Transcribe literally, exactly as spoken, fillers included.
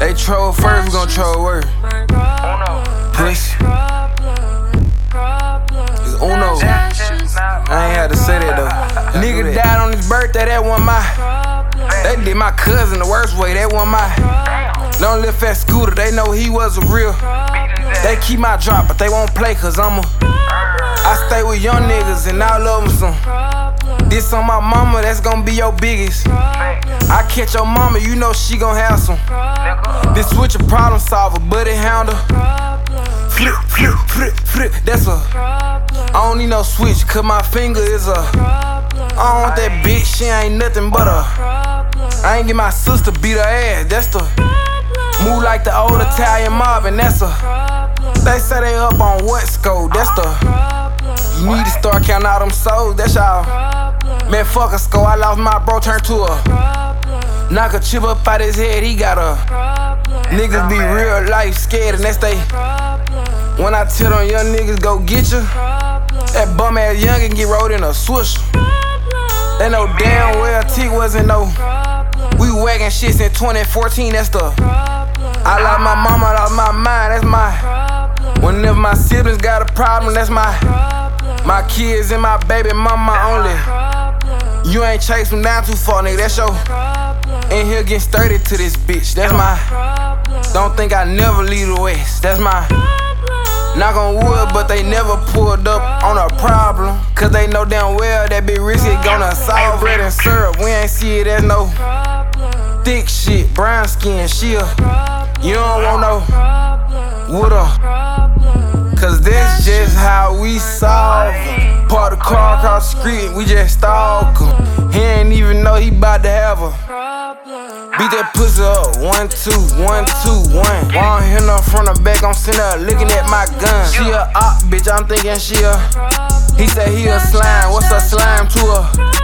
They troll first, we gon' troll worse. Push. It's Uno. I ain't had to say that though. Nigga died on his birthday, that wasn't my. They did my cousin the worst way, that wasn't my. Don't live at Scooter, they know he wasn't real. They keep my drop, but they won't play cause I'm a. I stay with young niggas and I love them some. This on my mama, that's gon' be your biggest. I catch your mama, you know she gon' have some. This switch a problem solver, but it handle. Flip, flip, flip, flip, that's a. I don't need no switch, cause my finger is a. I don't want that bitch, she ain't nothing but a. I ain't get my sister beat her ass, that's the. Move like the old Italian mob, and that's a. They say they up on what scope, that's the. You need to start counting all them souls, that's y'all. Man, fuck a score, I lost my bro, turned to a. Knock a chip up out his head, he got a. Niggas be real life scared, and that's they. When I tell them young niggas go get you, that bum ass youngin' get rolled in a switch. They know damn well T wasn't no. We waggin' shit since twenty fourteen, that's the. I lost my mama, lost my mind, that's my. Whenever my siblings got a problem, that's my. My kids and my baby mama only. You ain't chase them down too far, nigga, that's your. In here getting sturdy to this bitch, that's my. Don't think I never leave the West, that's my. Knock on wood, but they never pulled up on a problem. Cause they know damn well that big risky gonna solve bread and syrup. We ain't see it as no thick shit, brown skin, she a. You don't want no with her. Cause that's just how we solve em. Part the car across the street, we just stalk him. He ain't even know he bout to have her. Beat that pussy up, one, two, one, two, one. Won't hear no from the back, I'm sitting there looking at my gun. She a op, bitch, I'm thinking she a. He said he a slime, what's a slime to her?